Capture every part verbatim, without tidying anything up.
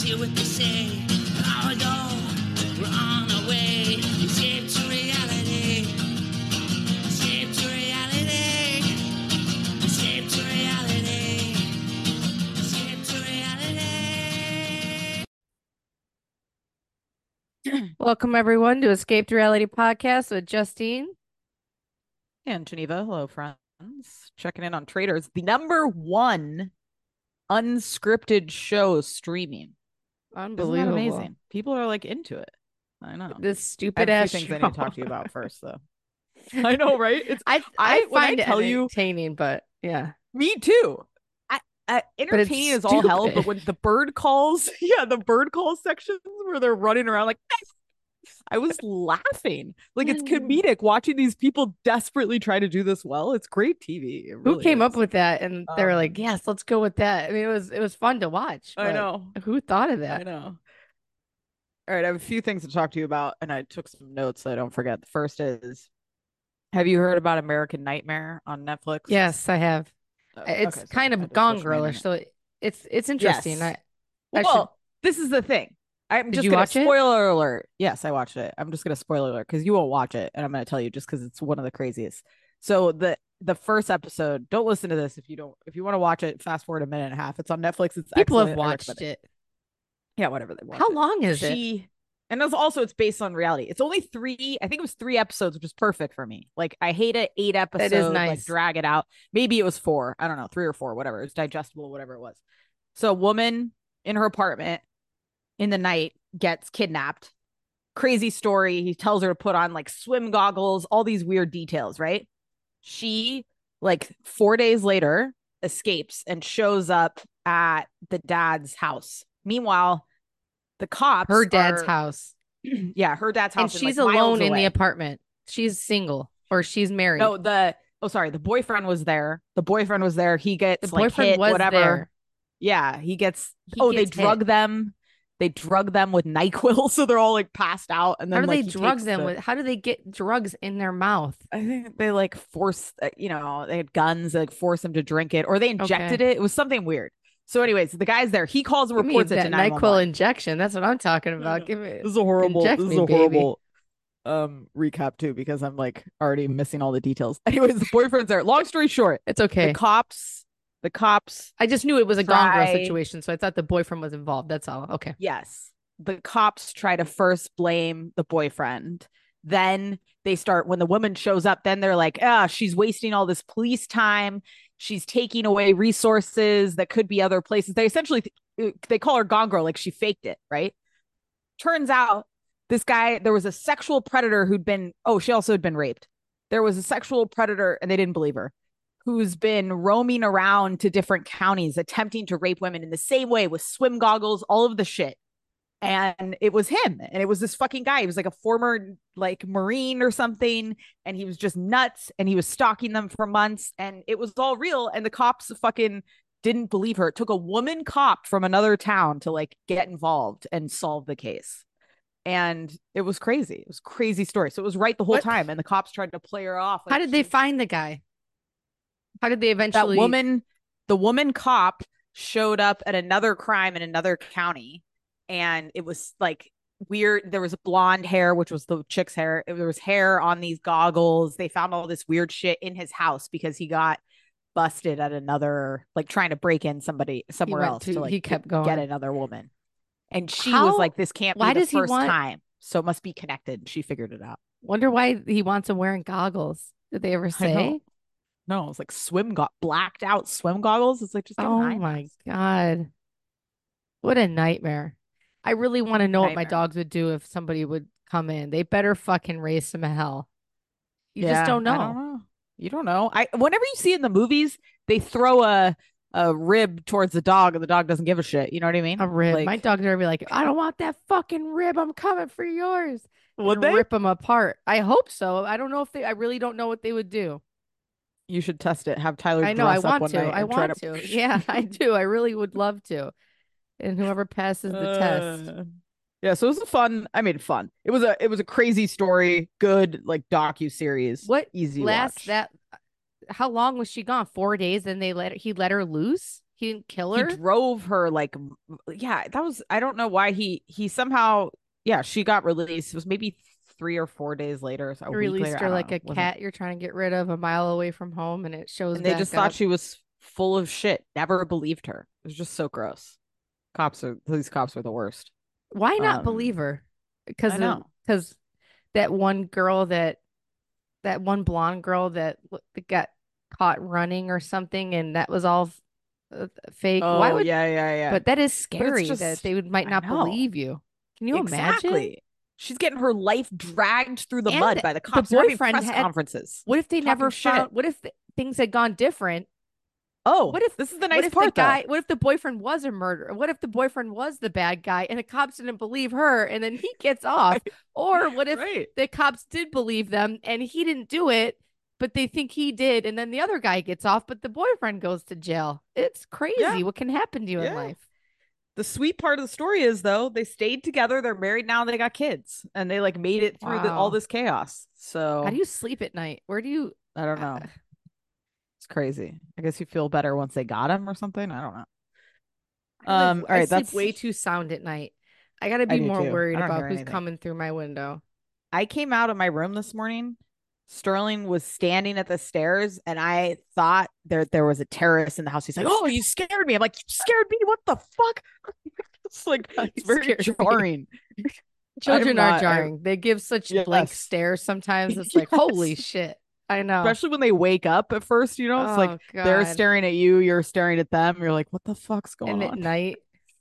hear what they say. Long ago, we're on our way. Escape to reality. Escape to reality. Escape to reality. Escape to reality. Welcome everyone to Escape to Reality podcast with Justine and Geneva. Hello, friends. Checking in on Traitors, the number one unscripted show streaming. Unbelievable. Isn't that amazing? People are like into it. I know. This I stupid have a ass few things show. I need to talk to you about first, though. I know, right? It's I I, I when find I tell it you, entertaining, but yeah, me too. I, I entertaining is all hell, but when the bird calls, yeah, the bird call sections where they're running around like. I was laughing. Like, it's comedic watching these people desperately try to do this well. It's great T V. It really who came is. up with that? And they were Um, like, "Yes, let's go with that." I mean, it was it was fun to watch. I but know. Who thought of that? I know. All right, I have a few things to talk to you about, and I took some notes so I don't forget. The first is, have you heard about American Nightmare on Netflix? Yes, I have. Oh, It's okay, kind so of Gone Girlish, so it, it's it's interesting. Yes. I, I well, should... this is the thing. I'm Did just you gonna watch spoiler it? alert. Yes, I watched it. I'm just gonna spoiler alert because you won't watch it, and I'm gonna tell you just because it's one of the craziest. So the the first episode. Don't listen to this if you don't. If you want to watch it, fast forward a minute and a half. It's on Netflix. It's People excellent. have watched it. Yeah, whatever they watch. How it. long is she, it? And it's also it's based on reality. It's only three. I think it was three episodes, which is perfect for me. Like I hate an eight episode. That is nice. Like drag it out. Maybe it was four. I don't know, three or four, whatever. It's digestible, whatever it was. So a woman in her apartment in the night gets kidnapped. Crazy story. He tells her to put on like swim goggles, all these weird details, right? She, like four days later, escapes and shows up at the dad's house. Meanwhile, the cops Her dad's are, house. Yeah, her dad's house. And she's like alone in away. the apartment. She's single or she's married. No, the oh sorry, the boyfriend was there. The boyfriend was there. He gets the like boyfriend hit, was whatever. There. Yeah, he gets. He oh, gets they drug hit. them. They drug them with NyQuil, so they're all like passed out. And then how do like, they drug them the, with? How do they get drugs in their mouth? I think they like force. You know, they had guns. They, like force them to drink it, or they injected okay. it. It was something weird. So, anyways, the guy's there. He calls and Give reports me it that to nine one one. NyQuil injection. That's what I'm talking about. Give me. This is a horrible. Inject This is me, a horrible. Um, recap too because I'm like already missing all the details. Anyways, the boyfriend's there. Long story short, it's okay. The cops. The cops. I just knew it was a try... Gone Girl situation, so I thought the boyfriend was involved. That's all. Okay. Yes. The cops try to first blame the boyfriend. Then they start, when the woman shows up, then they're like, ah, she's wasting all this police time. She's taking away resources that could be other places. They essentially, they call her Gone Girl, like she faked it, right? Turns out this guy, there was a sexual predator who'd been, oh, she also had been raped. There was a sexual predator, and they didn't believe her, who's been roaming around to different counties attempting to rape women in the same way with swim goggles, all of the shit. And it was him. And it was this fucking guy. He was like a former like Marine or something. And he was just nuts. And he was stalking them for months. And it was all real. And the cops fucking didn't believe her. It took a woman cop from another town to like get involved and solve the case. And it was crazy. It was a crazy story. So it was right the whole what? time. And the cops tried to play her off. Like, How did they find the guy? How did they eventually? That woman, the woman cop showed up at another crime in another county. And it was like weird. There was blonde hair, which was the chick's hair. There was hair on these goggles. They found all this weird shit in his house because he got busted at another, like trying to break in somebody somewhere else to, to like he kept going. get another woman. And she How? was like, this can't why be the does first he want... time. So it must be connected. She figured it out. Wonder why he wants him wearing goggles. Did they ever say? No, it's like swim go- blacked out swim goggles. It's like just oh my God. What a nightmare. I really want to know nightmare. What my dogs would do if somebody would come in. They better fucking raise some hell. You yeah, just don't know. I don't know. You don't know. I whenever you see it in the movies, they throw a a rib towards the dog and the dog doesn't give a shit. You know what I mean? A rib. Like, my dog's gonna be like, I don't want that fucking rib. I'm coming for yours. Would they rip them apart? I hope so. I don't know if they I really don't know what they would do. You should test it. Have Tyler I know I dress want up one to. night I and want try to... to. Yeah, I do. I really would love to. And whoever passes the uh... test. Yeah, so it was a fun. I made it fun. It was a it was a crazy story, good like docu series. What easy last watch. that? How long was she gone? Four days. Then they let he let her loose. He didn't kill he her. drove her like, yeah, that was, I don't know why he, he somehow, yeah, she got released. It was maybe three or four days later. So a You week released later, her like know, a wasn't- cat you're trying to get rid of a mile away from home, and it shows. And they back just up. thought she was full of shit. Never believed her. It was just so gross. Cops are, these cops are the worst. Why not Um, believe her? Because I know. because that one girl that that one blonde girl that, that got caught running or something, and that was all f- fake. Oh, Why would? yeah, yeah, yeah. But that is scary just, that they would might not believe you. Can you exactly. imagine? She's getting her life dragged through the and mud by the cops. The boyfriend press had conferences. What if they never shit. found? What if th- things had gone different? Oh, what if this is the nice what if part, the guy? though. What if the boyfriend was a murderer? What if the boyfriend was the bad guy and the cops didn't believe her and then he gets off? Or what if right. the cops did believe them and he didn't do it, but they think he did, and then the other guy gets off, but the boyfriend goes to jail? It's crazy Yeah. what can happen to you Yeah. in life. The sweet part of the story is, though, they stayed together. They're married now. They got kids, and they like made it through the, all Wow. this chaos. So How do you sleep at night? Where do you? I don't know. It's crazy. I guess you feel better once they got him or something. I don't know. I Um, live- all I right, sleep that's way too sound at night. I gotta I be do more too. worried I don't about hear who's anything. coming through my window. I came out of my room this morning. Sterling was standing at the stairs, and I thought there there was a terrorist in the house. He's like, "Oh, you scared me!" I'm like, "You scared me? What the fuck?" It's like it's very scared me. jarring. Children I'm are not- I- jarring. They give such blank Yes. stares sometimes. It's like, Yes. holy shit. I know. Especially when they wake up at first, you know, it's oh, like God. they're staring at you, you're staring at them. You're like, what the fuck's going And at on? night,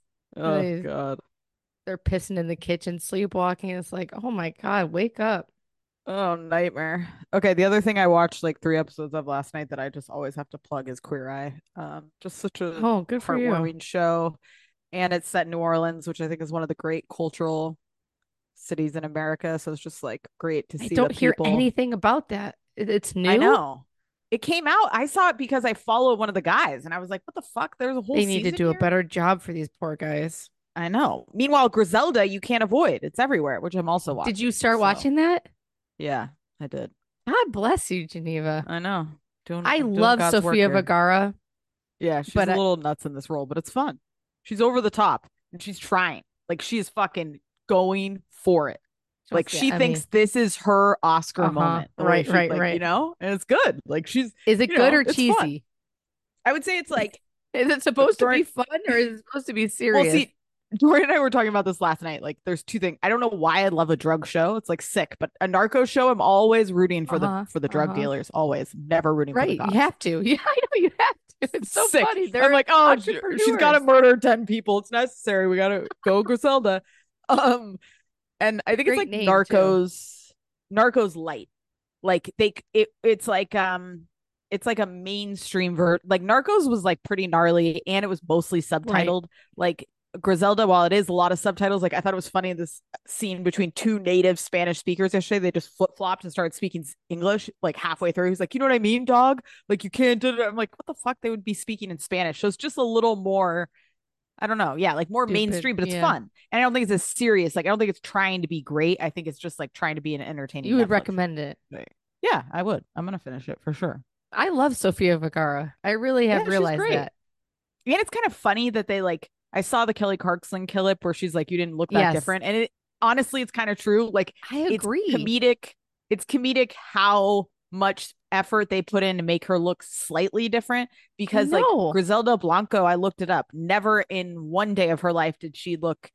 Oh they- God. they're pissing in the kitchen, sleepwalking. It's like, oh my God, wake up. Oh, nightmare. Okay, the other thing I watched like three episodes of last night that I just always have to plug is Queer Eye. Um, just such a Oh, good for you. heartwarming show. And it's set in New Orleans, which I think is one of the great cultural cities in America. So it's just like great to I see don't the hear people. anything about that. It- It's new. I know. It came out. I saw it because I followed one of the guys, and I was like, "What the fuck?" There's a whole. They need to season do a here? better job for these poor guys. I know. Meanwhile, Griselda, you can't avoid. It's everywhere, which I'm also watching. Did you start so- watching that? Yeah, I did. God bless you, Geneva. I know. Doing. I doing love God's work Sofia here. Vergara. Yeah, she's but a I- little nuts in this role, but it's fun. She's over the top, and she's trying. Like she's fucking going for it. Like Just she the thinks Emmy. this is her Oscar Uh-huh. moment. the way Right, she, right, like, right. You know, and it's good. Like she's. Is it you good know, or it's fun. cheesy? I would say it's like. Is it supposed to During- be fun or is it supposed to be serious? Well, see, Tori and I were talking about this last night. Like, there's two things. I don't know why I love a drug show. It's like sick, but a narco show, I'm always rooting for Uh-huh, the for the drug uh-huh. dealers. Always, never rooting for right. the You cops. have to. Yeah, I know you have to. It's so Sick. funny. They're I'm like, oh, sh- she's got to entrepreneurs. murder ten people. It's necessary. We got to go Griselda. Um, and I think it's Great like name, too. Narcos, Narcos light. Like they, it, it's like um, it's like a mainstream ver. Like Narcos was like pretty gnarly, and it was mostly subtitled. Like Griselda, while it is a lot of subtitles, like I thought it was funny in this scene between two native Spanish speakers yesterday. They just flip flopped and started speaking English like halfway through. He's like, you know what I mean, dog? Like you can't do it. I'm like, what the fuck? They would be speaking in Spanish. So it's just a little more. I don't know. Yeah, like more Stupid, mainstream, but it's yeah. fun. And I don't think it's as serious. Like I don't think it's trying to be great. I think it's just like trying to be an entertaining. You would Netflix recommend it. show. Yeah, I would. I'm gonna finish it for sure. I love Sofia Vergara. I really have Yeah, she's realized great. that. And it's kind of funny that they like. I saw the Kelly Clarkson clip where she's like, "You didn't look that Yes. different," and it honestly, it's kind of true. Like I it's agree. comedic. It's comedic how much effort they put in to make her look slightly different. Because like know. Griselda Blanco, I looked it up. Never in one day of her life did she look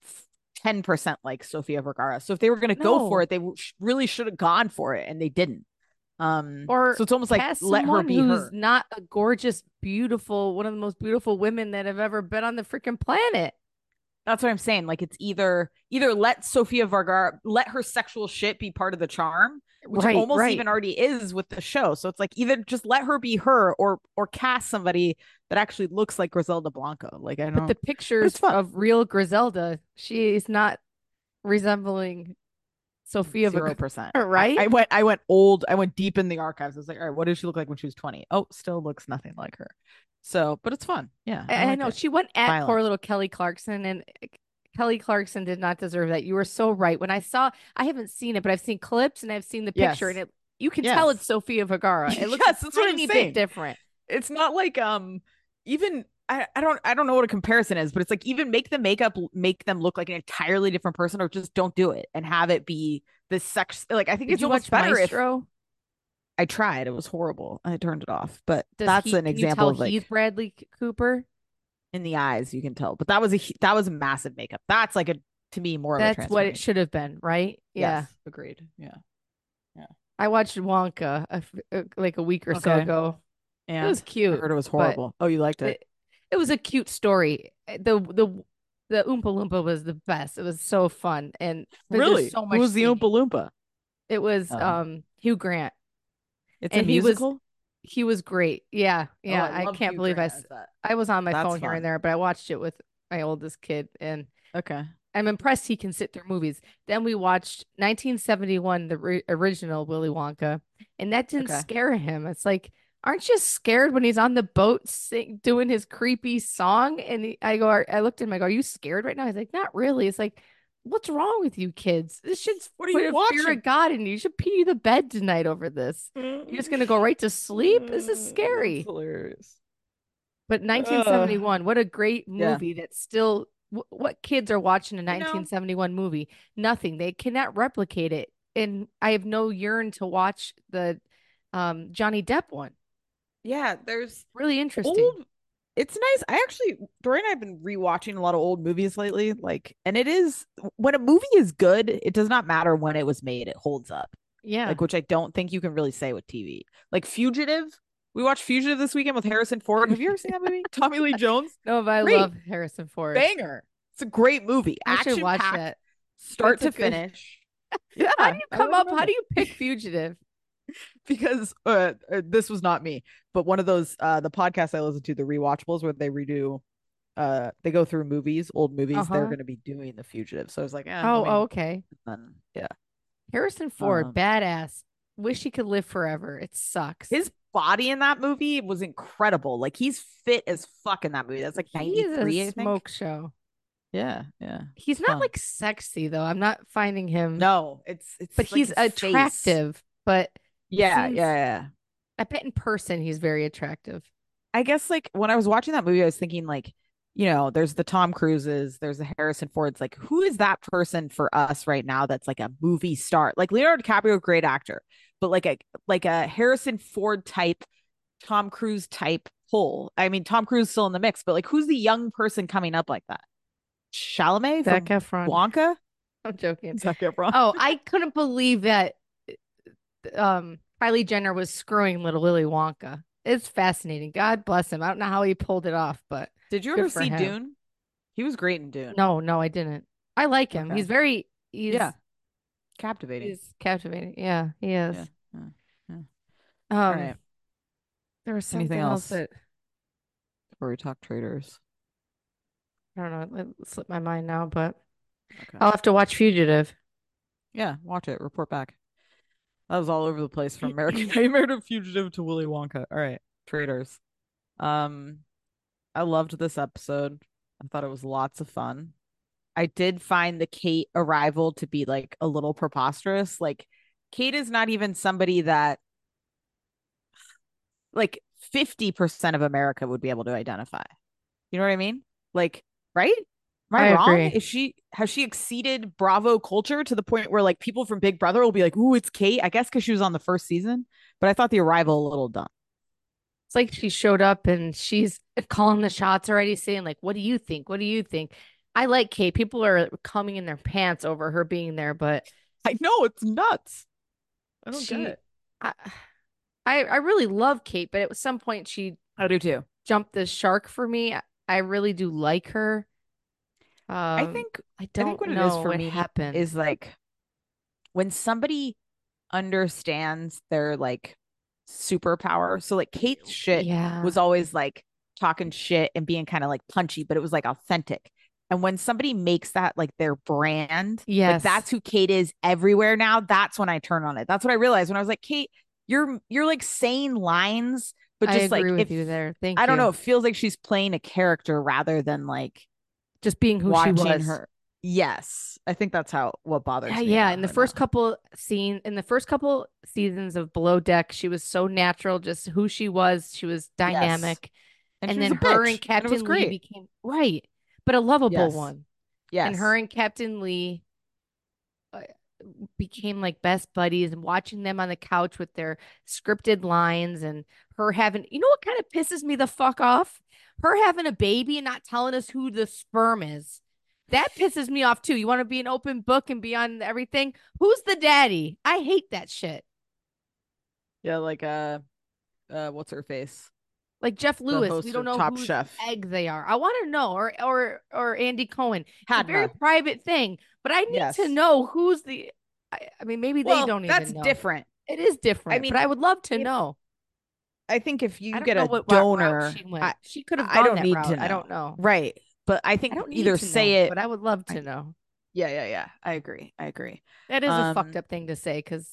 ten percent like Sofia Vergara. So if they were going to go for No. it, they w- sh- really should have gone for it, and they didn't. Um, Or so it's almost like cast let her someone be who's her. not a gorgeous, beautiful, one of the most beautiful women that have ever been on the freaking planet. That's what I'm saying. Like it's either either let Sofia Vergara let her sexual shit be part of the charm, which Right, it almost right. even already is with the show. So it's like either just let her be her or or cast somebody that actually looks like Griselda Blanco. Like I don't. But the pictures fun. of real Griselda, she is not resembling Sofia Zero Vergara, percent. right? I, I went. I went old. I went deep in the archives. I was like, all right, what did she look like when she was twenty? Oh, still looks nothing like her. So, but it's fun. Yeah, I, I like know it. she went at Violent. poor little Kelly Clarkson, and uh, Kelly Clarkson did not deserve that. You were so right. When I saw, I haven't seen it, but I've seen clips and I've seen the picture, Yes. and it you can tell Yes. it's Sofia Vergara. It looks Yes, a that's what I'm tiny saying. bit different. It's not like um even I, I don't I don't know what a comparison is, but it's like even make the makeup make them look like an entirely different person, or just don't do it and have it be this sex. Like I think Did it's you almost watch better if Maestro? I tried. It was horrible. I turned it off. But Does that's he? an Can you example tell of like he's Bradley C- Cooper? in the eyes you can tell. But that was a hu- that was a massive makeup. That's like a to me more of a That's what it transformation. should have been, right? Yeah. Yes, agreed. Yeah, yeah. I watched Wonka a f- uh, like a week or so Okay. ago. It And was I cute, heard it was but horrible. Oh, you liked it? it, it was a cute story. Eh, The the the Oompa Loompa was the best. It was so fun, and but there's Really? so Who much was the singing. Oompa Loompa? It was Oh, um Hugh Grant, it's a and he was musical. he was great. Yeah, Oh, yeah. I I love can't Hugh believe I Grant s- as that. I was on my That's phone here and fun. there, but I watched it with my oldest kid, and Okay. I'm impressed he can sit through movies. Then we watched nineteen seventy-one, the ri- original Willy Wonka, and that didn't Okay. scare him. It's like, aren't you scared when he's on the boat sing, doing his creepy song? And he, I go, I looked at him, I go, are you scared right now? He's like, not really. It's like, what's wrong with you kids? This shit's What are put you a fear watching? of God in you. You should pee the bed tonight over this. You're just gonna go right to sleep. This is That's scary. hilarious. But Uh, nineteen seventy-one, what a great yeah. movie that's still wh- what kids are watching a You know, nineteen seventy-one movie? Nothing. They cannot replicate it. And I have no yearn to watch the um Johnny Depp one. yeah, there's Really interesting. old. It's nice. I actually, Dory and I have been rewatching a lot of old movies lately. Like, and it is when a movie is good, it does not matter when it was made, it holds up. Yeah. Like, which I don't think you can really say with T V. Like Fugitive. We watched Fugitive this weekend with Harrison Ford. Have you ever seen that movie? Tommy Lee Jones. No, but I Great. love Harrison Ford. Banger. It's a great movie. I should Action watch packed, that. start That's to a good- finish. Yeah. How do you I come up? recommend How it. do you pick Fugitive? Because uh, uh, this was not me, but one of those uh the podcasts I listen to, the rewatchables, where they redo uh they go through movies, old movies. They're Uh-huh. going to be doing The Fugitive, so I was like, eh, Oh, let me- oh, okay. then, yeah. Harrison Ford, Um, badass. Wish he could live forever. It sucks. His body in that movie was incredible. Like he's fit as fuck in that movie. That's like he ninety-three, is I a think. smoke show. Yeah, yeah. He's not Fun. like sexy though. I'm not finding him. No, it's it's but like he's his face. attractive. But Yeah, seems- yeah, yeah. I bet in person he's very attractive. I guess like when I was watching that movie, I was thinking like, you know, there's the Tom Cruises, there's the Harrison Fords. Like, who is that person for us right now that's like a movie star? Like Leonardo DiCaprio, great actor, but like a like a Harrison Ford type, Tom Cruise type pull. I mean, Tom Cruise is still in the mix, but like, who's the young person coming up like that? Chalamet Zac from Efron. Wonka. I'm joking. Zac Efron. Oh, I couldn't believe that um Kylie Jenner was screwing little Willy Wonka. It's fascinating. God bless him. I don't know how he pulled it off, but Did you good ever for see him. Dune? He was great in Dune. no, no, I didn't. I like him. Okay. He's very he's Yeah. Captivating. he's captivating. Yeah, he is. Yeah. yeah, yeah. Um All right. there was something Anything else else? that Before we talk traders. I don't know, it slipped my mind now, but Okay. I'll have to watch Fugitive. Yeah, watch it. Report back. That was all over the place from American Nightmare to Fugitive to Willy Wonka. All right, traders. Um, I loved this episode. I thought it was lots of fun. I did find the Kate arrival to be like a little preposterous. Like, Kate is not even somebody that like fifty percent of America would be able to identify. You know what I mean? Like, right? Am I, I wrong? agree. Is she has she exceeded Bravo culture to the point where like people from Big Brother will be like, "Ooh, it's Kate." I guess because she was on the first season, but I thought the arrival a little dumb. It's like she showed up and she's calling the shots already, saying like, "What do you think? What do you think?" I like Kate. People are coming in their pants over her being there, but I know it's nuts. I don't she, get it. I, I, I really love Kate, but at some point she I do too. jumped the shark for me. I really do like her. Um, I think I I don't think what know it is for what me happened. is like when somebody understands their like superpower. So like Kate's shit yeah, was always like talking shit and being kind of like punchy, but it was like authentic. And when somebody makes that like their brand, like yes, that's who Kate is everywhere now, that's when I turn on it. That's what I realized when I was like, Kate, you're you're like saying lines, but I just like agree with if you there. Thank I don't you. know, it feels like she's playing a character rather than like Just being who she watching was. her. Yes, I think that's how what bothers Yeah, me. yeah. about In the her first now. couple scene, in the first couple seasons of Below Deck, she was so natural, just who she was. She was dynamic. And, And she was then a her bitch, and and it was Captain Lee great. became right, but a lovable Yes. one. Yes. And her and Captain Lee uh, became like best buddies, and watching them on the couch with their scripted lines and her having, you know what kind of pisses me the fuck off? Her having a baby and not telling us who the sperm is. That pisses me off too. You want to be an open book and be on everything? Who's the daddy? I hate that shit. Yeah, like uh uh what's her face? Like Jeff The Lewis, we host don't of know Top whose Chef. egg they are. I want to know, or or or Andy Cohen. It's a very Hadna. private thing, but I need Yes. to know who's the. I, I mean, maybe they Well, don't that's even know. different. It is different, mean, but I would love to if- know. I think if I you don't get know a what route- route donor, she went. I, She could have I gone don't that need route. to know. I don't know. Right. But I I think don't need either to say know, it. but I would love to I- know. Yeah, yeah, yeah. I agree. I agree. That is a fucked Um, up thing to say because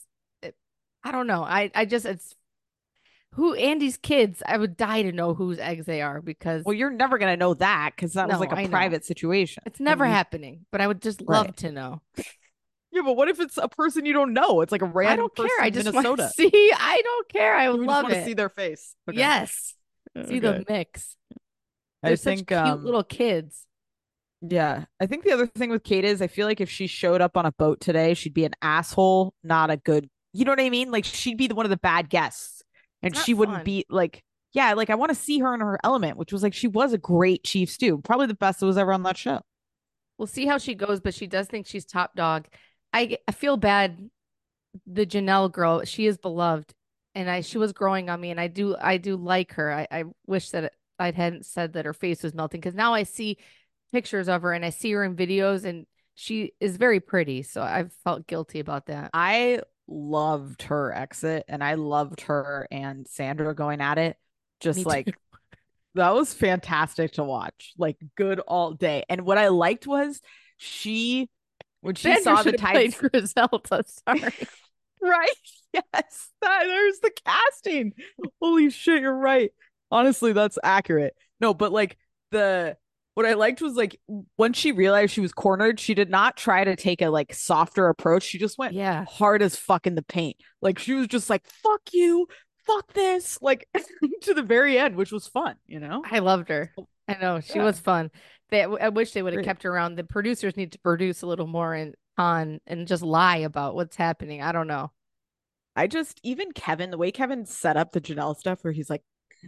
I don't know. I I just it's who Andy's kids. I would die to know whose eggs they are because Well, you're never gonna know that because that was No, like a I know. private situation. it's And never you- happening. But I would just love Right. to know. Yeah, but what if it's a person you don't know? It's like a I random don't care. person I in just want to Minnesota. see. I don't care. I You would just love want to it. see their face. Okay. Yes. See the Okay. mix. I They're such think cute um little kids. yeah. I think the other thing with Kate is I feel like if she showed up on a boat today, she'd be an asshole, not a good, you know what I mean? Like she'd be the, one of the bad guests. And It's not she wouldn't fun. be like, yeah, like I want to see her in her element, which was like she was a great chief stew, probably the best that was ever on that show. We'll see how she goes, but she does think she's top dog. I I feel bad. The Janelle girl, she is beloved, and I she was growing on me, and I do I do like her. I I wish that I hadn't said that her face was melting because now I see pictures of her and I see her in videos, and she is very pretty. So I've felt guilty about that. I loved her exit and I loved her and Sandra going at it. Just Me too. like that was fantastic to watch. Like good all day. And what I liked was she when she Sandra saw the should have played tides Griselda. Sorry. right. Yes. That, there's the casting. Holy shit, you're right. Honestly, that's accurate. No, but like the what I liked was like once she realized she was cornered, she did not try to take a like softer approach. She just went Yeah. hard as fuck in the paint. Like she was just like, fuck you, fuck this, like to the very end, which was fun, you know? I loved her. I know she Yeah. was fun. They, I wish they would have Great. kept her around. The producers need to produce a little more and on and just lie about what's happening. I don't know. I just even Kevin, the way Kevin set up the Janelle stuff where he's like,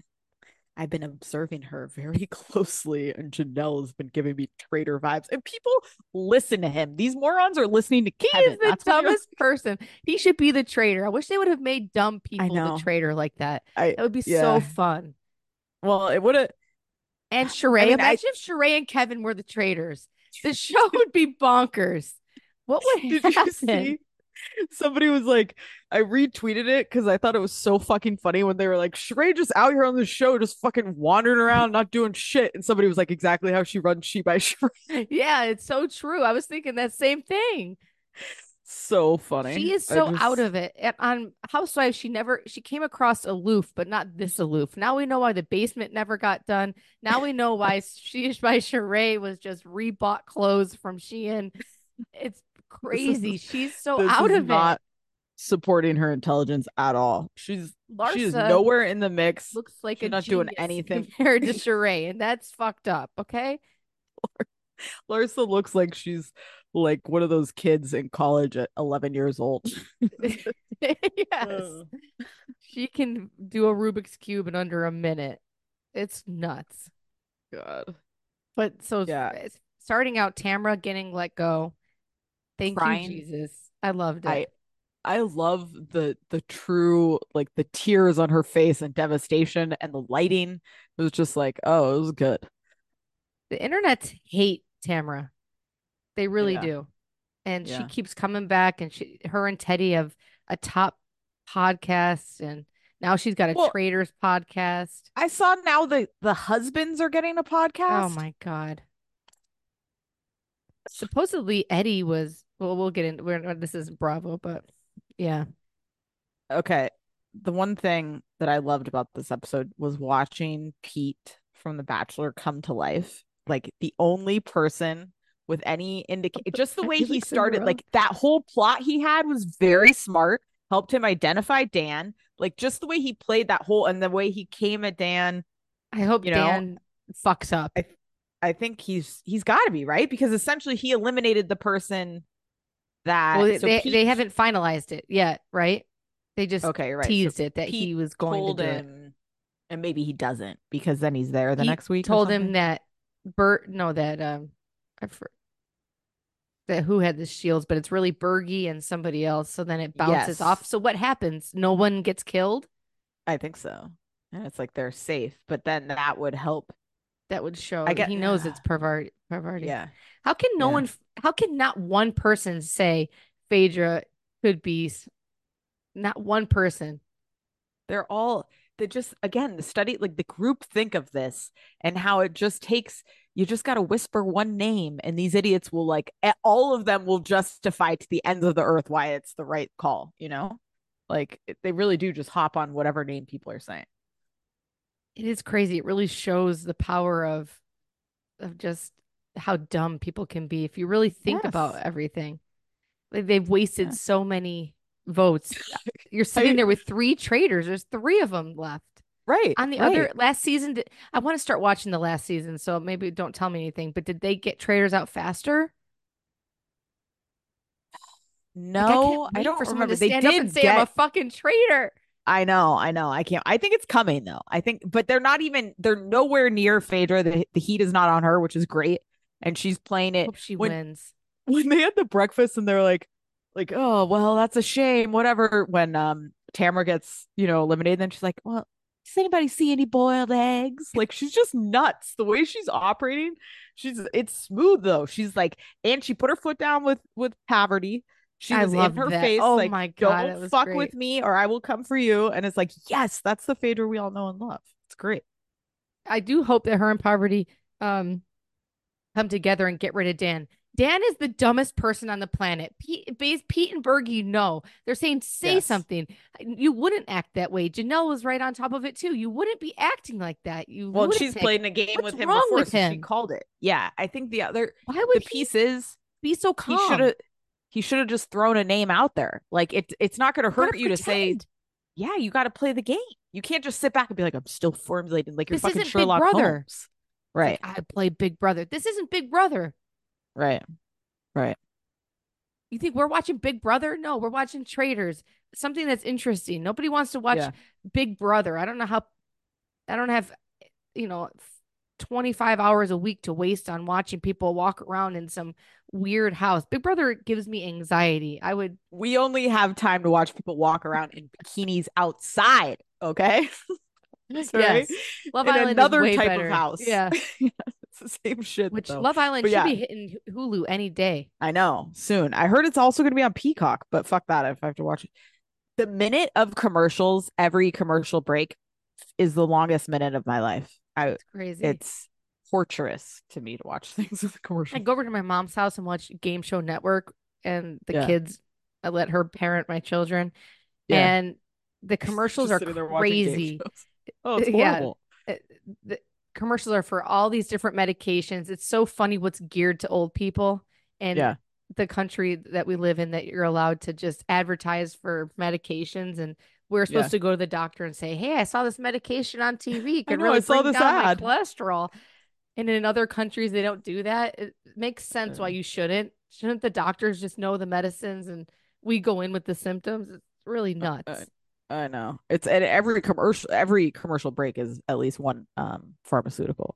I've been observing her very closely, and Janelle has been giving me traitor vibes. And people listen to him. These morons are listening to He Kevin. is the That's what you're- dumbest person. He should be the traitor. I wish they would have made dumb people know. the traitor like that. I That would be yeah. so fun. Well, it would have. And Sheree, mean, I- imagine if Sheree and Kevin were the traitors. The show would be bonkers. What would Did happen? you see? Somebody was like, I retweeted it because I thought it was so fucking funny when they were like, Sheree just out here on the show, just fucking wandering around, not doing shit. And somebody was like, exactly how she runs She by Sheree. Yeah, it's so true. I was thinking that same thing. So funny. She is I so just- out of it. And on Housewives, she never she came across aloof, but not this aloof. Now we know why the basement never got done. Now we know why She by Sheree was just rebought clothes from Shein. It's crazy. She's so this out is of not it. supporting her intelligence at all. She's she is Larsa nowhere in the mix. looks like She's a not doing genius anything. compared to Sheree, and that's fucked up. Okay. Larsa looks like she's like one of those kids in college at eleven years old. Yes. Uh. She can do a Rubik's Cube in under a minute. It's nuts. God. But so Yeah. it's- starting out, Tamra getting let go. Thank Crying. you, Jesus. I loved it. I I love the the true like the tears on her face and devastation and the lighting. It was just like, oh, it was good. The internet hate Tamra. They really Yeah. do. And she Yeah. keeps coming back, and she her and Teddy have a top podcast, and now she's got a Well- Traders podcast. I saw now the the husbands are getting a podcast. Oh my God. Supposedly Eddie was well, we'll get into we're this is Bravo, but yeah. Okay. The one thing that I loved about this episode was watching Pete from The Bachelor come to life. Like the only person with any indication, just the way he Felix started, Cinderella. like that whole plot he had was very smart, helped him identify Dan. Like just the way he played that whole and the way he came at Dan I hope You know, Dan fucks up. I I think he's he's got to be right because essentially he eliminated the person Well, that they, so they they Pete. haven't finalized it yet, right? They just Okay, right. So teased it that he Pete was going to told do it. him, and maybe he doesn't because then he's there the Pete next week or told him something. that Bert, no, that um, I for, that who had the shields, but it's really Bergie and somebody else. So then it bounces Yes, off. So what happens? No one gets killed. I think so. And it's like they're safe, but then that would help. That would I show get, he knows it's pervert perverting. yeah, How can no yeah. one? How can not one person say Phaedra could be? s- Not one person. They're all they just again the study like the group think of this and how it just takes you just got to whisper one name and these idiots will like a- all of them will justify to the ends of the earth why it's the right call, you know? Like it- they really do just hop on whatever name people are saying. It is crazy. It really shows the power of of just how dumb people can be if you really think about Yes. everything. Like they've wasted Yeah. so many votes. You're sitting I there with three traitors. There's three of them left. right, On the other right. last season, did, I want to start watching the last season, so maybe don't tell me anything. But did they get traitors out faster? Like I can't No, I wait for don't someone to remember. They stand up and did say I'm a get fucking traitor. I know, I know. I can't. I think it's coming though. I think, but they're not even. They're nowhere near Phaedra. The the heat is not on her, which is great, and she's playing it Hope she when wins. when they had the breakfast and they're like, like, oh well, that's a shame. Whatever. When um Tamara gets you know eliminated, then she's like, well, does anybody see any boiled eggs? Like she's just nuts. The way she's operating, she's it's smooth though. She's like, and she put her foot down with with Paverty. She I was in love her that. face Oh like, my God, don't it was fuck with great. me or I will come for you. And it's like, yes, that's the Phaedra we all know and love. It's great. I do hope that her and Poverty um come together and get rid of Dan. Dan is the dumbest person on the planet. Pete, Pete and Bergie know. They're saying, say Yes. something. You wouldn't act that way. Janelle was right on top of it, too. You wouldn't be acting like that. You Well, she's lunatic. played in a game What's with him wrong before, with so she him? called it. Yeah, I think the other Why the would he piece is be so he should calm? have he should have just thrown a name out there. Like it it's not gonna You gotta hurt you to say, pretend. yeah, you gotta play the game. You can't just sit back and be like, I'm still formulating like you're This fucking isn't Big Sherlock Brother. Holmes. It's like, Right, I play Big Brother. This isn't Big Brother. right, right. You think we're watching Big Brother? No, we're watching Traders. Something that's interesting. Nobody wants to watch Yeah. Big Brother. I don't know how, I don't have, you know, twenty-five hours a week to waste on watching people walk around in some weird house. Big Brother gives me anxiety. I would, We only have time to watch people walk around in bikinis outside, okay? Sorry. yes, Love In Island is another way type of better. house. Yeah, It's the same shit which though. Love Island But should yeah, be hitting Hulu any day. I know soon. I heard it's also going to be on Peacock, but fuck that if I have to watch it. The minute of commercials, every commercial break is the longest minute of my life. I It's crazy. it's torturous to me to watch things with I commercials. go over to my mom's house and watch Game Show Network and the Yeah. kids. I let her parent my children, Yeah. and the commercials Just are sitting there watching game crazy. shows. Oh, it's Yeah, horrible. uh, the commercials are for all these different medications. It's so funny what's geared to old people and Yeah. the country that we live in that you're allowed to just advertise for medications. And we're supposed Yeah. to go to the doctor and say, hey, I saw this medication on T V. It I could know, really I saw bring this down my ad. cholesterol. And in other countries, they don't do that. It makes sense why Uh, you shouldn't. Shouldn't the doctors just know the medicines and we go in with the symptoms? It's really uh, uh, nuts. I know. It's and every commercial every commercial break is at least one um pharmaceutical.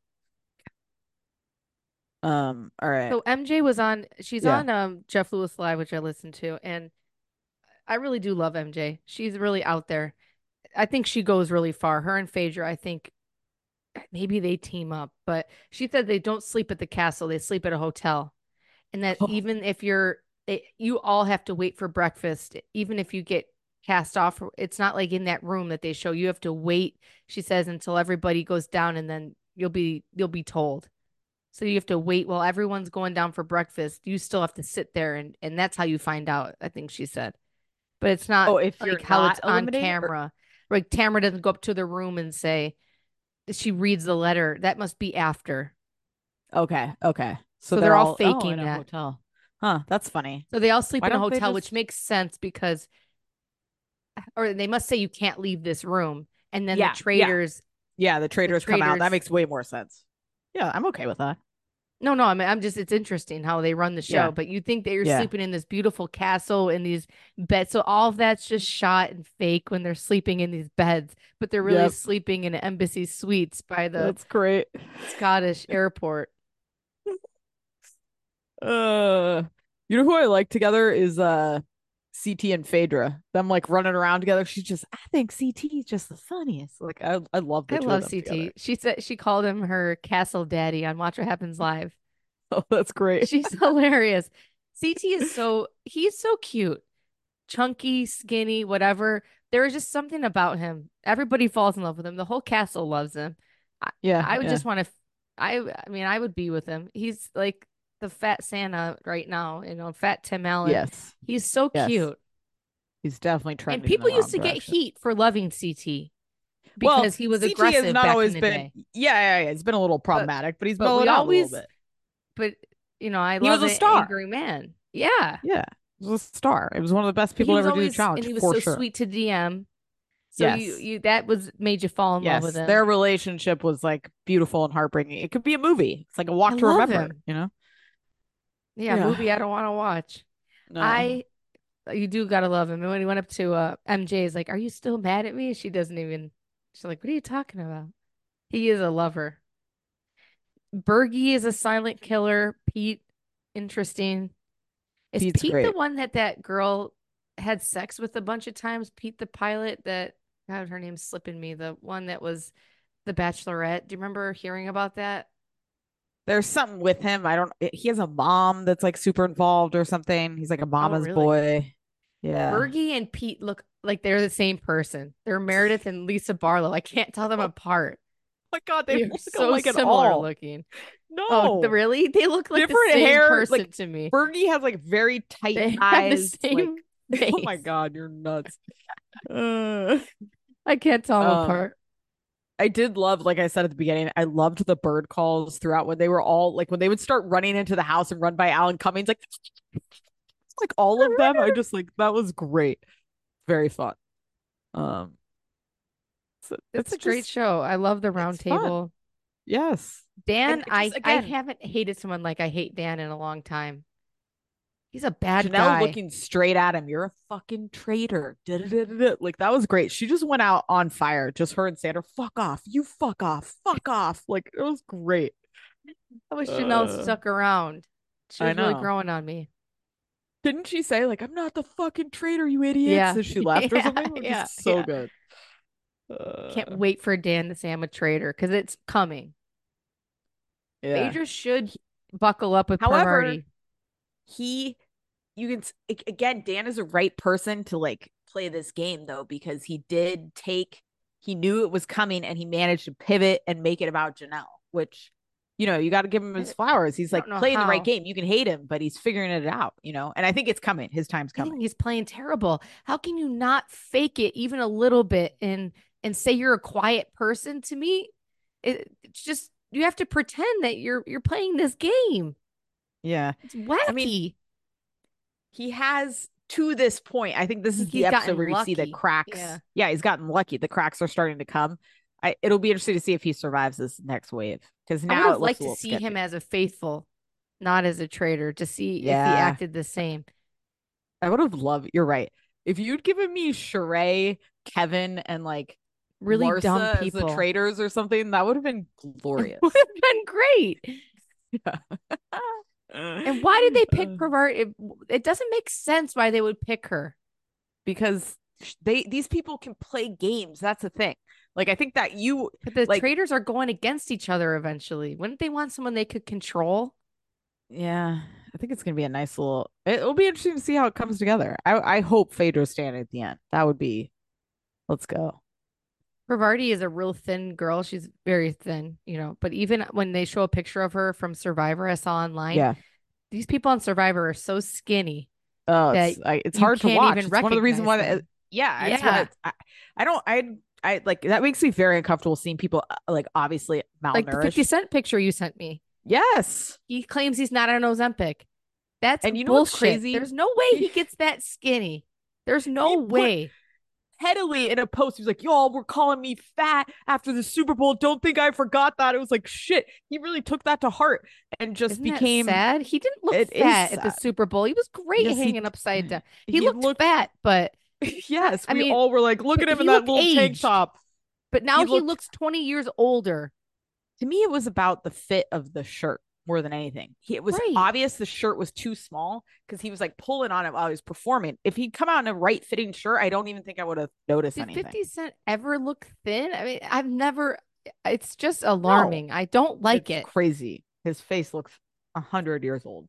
Um, all right. So M J was on, she's Yeah. on um Jeff Lewis Live, which I listened to, and I really do love M J. She's really out there. I think she goes really far. Her and Phaedra, I think maybe they team up, but she said they don't sleep at the castle, they sleep at a hotel. And that Oh, even if you're it, you all have to wait for breakfast, even if you get cast off, it's not like in that room that they show. You have to wait, she says, until everybody goes down and then you'll be you'll be told. So you have to wait while everyone's going down for breakfast. You still have to sit there and and that's how you find out, I think she said. But it's not oh, if you're like how not it's on eliminated or camera. Like Tamara doesn't go up to the room and say she reads the letter. That must be after. okay, okay. So So they're they're all all oh in faking a that. hotel. Huh, that's funny. So they all sleep Why in a don't they hotel, which just makes sense because or they must say you can't leave this room. And then the yeah, yeah. traders Yeah, the traitors, come out. That traitors. makes way more sense. Yeah, I'm okay with that. No, no, I mean, I'm just, it's interesting how they run the show, Yeah. but you think that you're Yeah. sleeping in this beautiful castle in these beds. So all of that's just shot and fake when they're sleeping in these beds, but they're really Yep. sleeping in embassy suites by the That's great. Scottish airport. Uh, you know who I like together is uh C T and Phaedra. Them like running around together. She's just, I think C T is just the funniest. Like I, I love the I two love of them C T. together. She said she called him her castle daddy on Watch What Happens Live. Oh, that's great. She's hilarious. C T is so, he's so cute, chunky, skinny, whatever. There is just something about him. Everybody falls in love with him. The whole castle loves him. I, Yeah, I would yeah. just want to, I, I mean, I would be with him. He's like the fat Santa right now, you know, fat Tim Allen. Yes, He's so yes. cute. He's definitely And trending. people in the used wrong to get direction. heat for loving C T Well, because he was C T aggressive has not back always in the been. day. Yeah, yeah, yeah. It's been a little problematic, but, he's but mellowed we out always- a little bit. But you know, I He love was a an star. angry man. Yeah. Yeah, he was a star. It was one of the best people he to was ever do the always, challenge. and he was for so sure. sweet to D M. So Yes. you, you that was made you fall in Yes, love with him. their relationship was like beautiful and heartbreaking. It could be a movie. It's like a walk I to love remember. him. You know? yeah, Yeah. movie I don't want to watch. No. I, you do gotta love him. And when he went up to uh, M J, is like, "Are you still mad at me?" She doesn't even. She's like, "What are you talking about?" He is a lover. Bergie is a silent killer. Pete, interesting. Is Pete's Pete the great. one that that girl had sex with a bunch of times? Pete the pilot that, God, her name's slipping me. The one that was the Bachelorette. Do you remember hearing about that? There's something with him. I don't. He has a mom that's like super involved or something. He's like a mama's really? boy. Yeah. Bergie and Pete look like they're the same person. They're Meredith and Lisa Barlow. I can't tell them apart. Oh my God, they They're look so alike at similar all. looking. No. Oh, the- really? They look like Different the same hair, person like, to me. Bergie has like very tight They have the eyes. same like, oh my face. God, you're nuts. Uh, I can't tell them Um, apart. I did love, like I said at the beginning, I loved the bird calls throughout when they were all like when they would start running into the house and run by Alan Cummings, like like all of them. I just like that was great, very fun. Um, so It's a great just- show. I love the round it's fun. table. Yes, Dan, And I just, I again- haven't hated someone like I hate Dan in a long time. He's a bad Janelle guy. looking straight at him. You're a fucking traitor. Da-da-da-da-da. Like that was great. She just went out on fire. Just her and Sandra. Fuck off. You fuck off. Fuck off. Like it was great. I wish Janelle Uh, stuck around. She I was really know. growing on me. Didn't she say like I'm not the fucking traitor, you idiots? Yeah. And she left or Yeah, something? Like, yeah, it's so yeah. good. Uh, Can't wait for Dan to say I'm a traitor because it's coming. yeah. Phaedra should buckle up with However, Parvati. he you can s- a- again Dan is a right person to like play this game though because he did take he knew it was coming and he managed to pivot and make it about Janelle, which you know you got to give him his I- flowers. He's I like don't know playing the right how. game. You can hate him, but he's figuring it out, you know. And I think it's coming. His time's I think coming. he's playing terrible. How can you not fake it even a little bit and and say you're a quiet person to me? It, it's just you have to pretend that you're you're playing this game. Yeah, It's wacky. mean, he has to this point. I think this is think the he's episode gotten where you see the lucky. cracks. Yeah. Yeah, he's gotten lucky. The cracks are starting to come. I it'll be interesting to see if he survives this next wave because I now would it have looks liked a to little see sketchy. him as a faithful, not as a traitor, to see if he Yeah. acted the same. I would have loved. You're right. If you'd given me Sheree, Kevin, and like Really Larsa dumb as the people. traitors or something, that would have been glorious. Would have been great. and And why did they pick Pervert? It, it doesn't make sense why they would pick her. Because they these people can play games. That's the thing. Like I think that you But the Like- traitors are going against each other eventually. Wouldn't they want someone they could control? Yeah, I think it's gonna be a nice little. It'll be interesting to see how it comes together. I I hope Phaedra's standing at the end. That would be. Let's go. Parvati is a real thin girl. She's very thin, you know. But even when they show a picture of her from Survivor, I saw online, Yeah. these people on Survivor are so skinny. Oh, that it's, I, it's you hard to can't watch. even It's one of the reasons why. recognize That, them. yeah, it's Yeah. what it's, I, I don't. I I like that makes me very uncomfortable seeing people uh, like obviously malnourished. Like the fifty cent picture you sent me. Yes. He claims he's not on Ozempic. That's And you know what's bullshit. crazy? There's no way he gets that skinny. There's no He put- way. heavily in a post. He was like, y'all were calling me fat after the Super Bowl. Don't think I forgot that. It was like, shit. He really took that to heart and just Isn't that became sad? He didn't look it fat is at the sad. Super Bowl. He was great Yes, he- hanging upside down. He, he looked, looked- fat, but Yes, I we mean, all were like, look but at him he in that looked little tank aged. top. but now He he, looked- looks twenty years older. To me, it was about the fit of the shirt more than anything. He, it was Right. obvious the shirt was too small because he was like pulling on it while he was performing. If he'd come out in a right fitting shirt, I don't even think I would have noticed Did anything. fifty Cent ever look thin? I mean, I've never. It's just alarming. I don't like It's it. crazy. His face looks a hundred years old.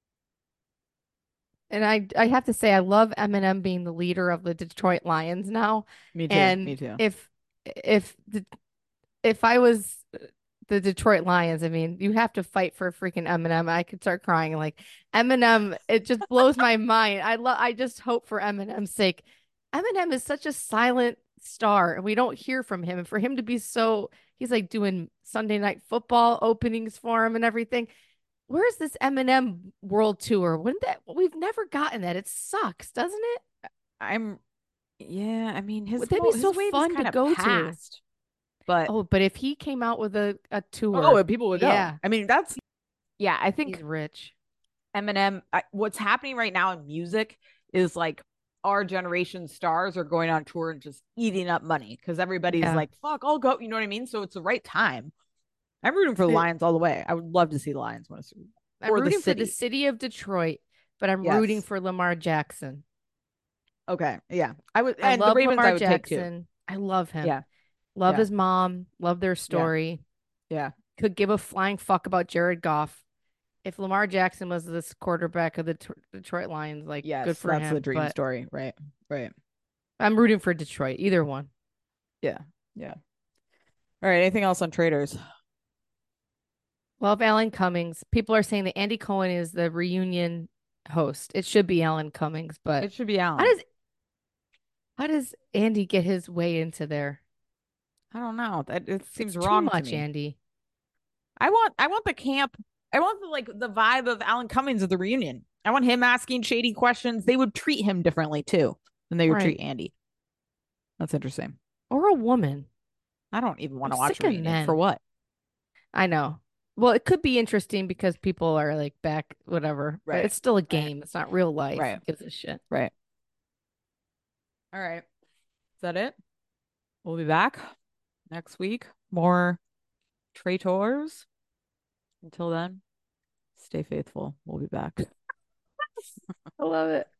And I I have to say I love Eminem being the leader of the Detroit Lions now. Me too. And me too. if if the if I was the Detroit Lions, I mean, you have to fight for freaking Eminem. I could start crying. Like Eminem, it just blows my mind. I love I just hope for Eminem's sake. Eminem is such a silent star and we don't hear from him. And for him to be so he's like doing Sunday Night Football openings for him and everything. Where's this Eminem world tour? Wouldn't that we've never gotten that? It sucks, doesn't it? I'm yeah, I mean his Would that whole- be so his wave is fun to kinda go to? past. But Oh, but if he came out with a, a tour, oh, people would go. yeah, I mean, that's yeah, I think he's rich. Eminem, I, what's happening right now in music is like our generation stars are going on tour and just eating up money because everybody's Yeah. like, fuck, I'll go. You know what I mean? So it's the right time. I'm rooting for the It- Lions all the way. I would love to see the Lions win a Super Bowl. I'm Or the rooting for the city. city of Detroit, but I'm Yes. rooting for Lamar Jackson. Okay. Yeah. I would I and love the Ravens Lamar I would take too. Jackson. I love him. Yeah. Love Yeah. his mom. Love their story. Yeah. Could give a flying fuck about Jared Goff. If Lamar Jackson was this quarterback of the T- Detroit Lions, like Yes. good for that's him. the dream but story. Right. Right. I'm rooting for Detroit. Either one. Yeah. Yeah. All right. Anything else on traders? Love Alan Cummings. People are saying that Andy Cohen is the reunion host. It should be Alan Cummings, but It should be Allen. how does how does Andy get his way into there? I don't know. That it seems It's wrong too much, to me. Andy. I want I want the camp. I want the like the vibe of Alan Cummings at the reunion. I want him asking shady questions. They would treat him differently too than they would Right. treat Andy. That's interesting. Or a woman. I don't even want to I'm watch sick a of reunion men. for what? I know. Well, it could be interesting because people are like back, whatever. But Right. it's still a game. It's not real life. Right. Who gives a shit. Right. All right. Is that it? We'll be back next week. More traitors. Until then, stay faithful. We'll be back. I love it.